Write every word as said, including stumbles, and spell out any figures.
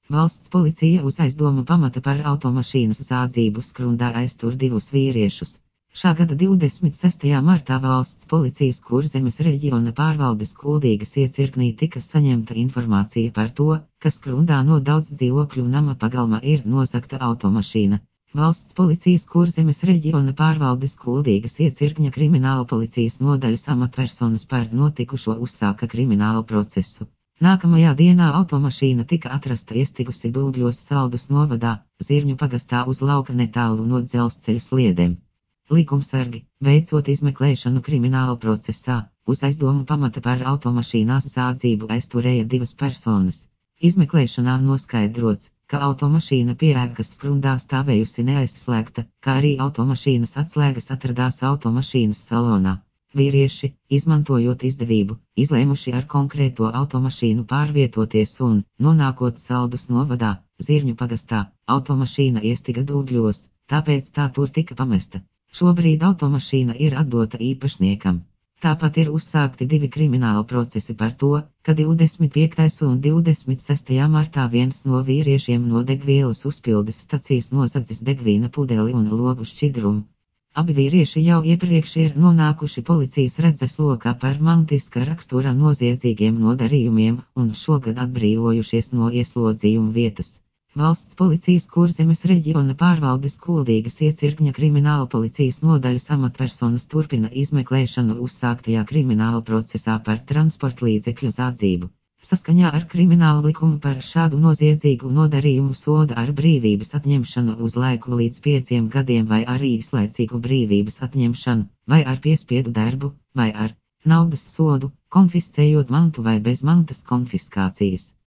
Valsts policija uz aizdomu pamata par automašīnas zādzību Skrundā aiztur divus vīriešus. Šā gada divdesmit sestajā martā valsts policijas Kurzemes reģiona pārvaldes Kuldīgas iecirknī tika saņemta informācija par to, ka Skrundā no daudz dzīvokļu nama pagalma ir nozagta automašīna. Valsts policijas Kurzemes reģiona pārvaldes Kuldīgas iecirkņa krimināla policijas nodaļas amatpersonas par notikušo uzsāka kriminālu procesu. Nākamajā dienā automašīna tika atrasta iestigusi Dūbļos Saldus novadā, Zirņu pagastā uz lauka netālu no dzelzceļa sliedēm. Likumsargi, veicot izmeklēšanu krimināla procesā, uz aizdomu pamata par automašīnās zādzību aizturēja divas personas. Izmeklēšanā noskaidrots, ka automašīna pie ēkas Skrundā stāvējusi neaizslēgta, kā arī automašīnas atslēgas atradās automašīnas salonā. Vīrieši, izmantojot izdevību, izlēmuši ar konkrēto automašīnu pārvietoties un, nonākot Saldus novadā, Zirņu pagastā, automašīna iestiga Dūbļos, tāpēc tā tur tika pamesta. Šobrīd automašīna ir atdota īpašniekam. Tāpat ir uzsākti divi krimināla procesi par to, ka divdesmit piektajā un divdesmit sestajā martā viens no vīriešiem no degvielas uzpildes stacijas nozadzis degvīna pudeli un logu šķidrumu. Abi vīrieši jau iepriekš ir nonākuši policijas redzeslokā par mantiska rakstura noziedzīgiem nodarījumiem un šogad atbrīvojušies no ieslodzījuma vietas. Valsts policijas Kurzemes reģiona pārvaldes Kuldīgas iecirkņa krimināla policijas nodaļas amatpersonas turpina izmeklēšanu uzsāktajā krimināla procesā par transportlīdzekļu zādzību. Saskaņā ar kriminālu likumu par šādu noziedzīgu nodarījumu soda ar brīvības atņemšanu uz laiku līdz pieciem gadiem vai arī īslaicīgu brīvības atņemšanu, vai ar piespiedu darbu, vai ar naudas sodu, konfiscējot mantu vai bez mantas konfiskācijas.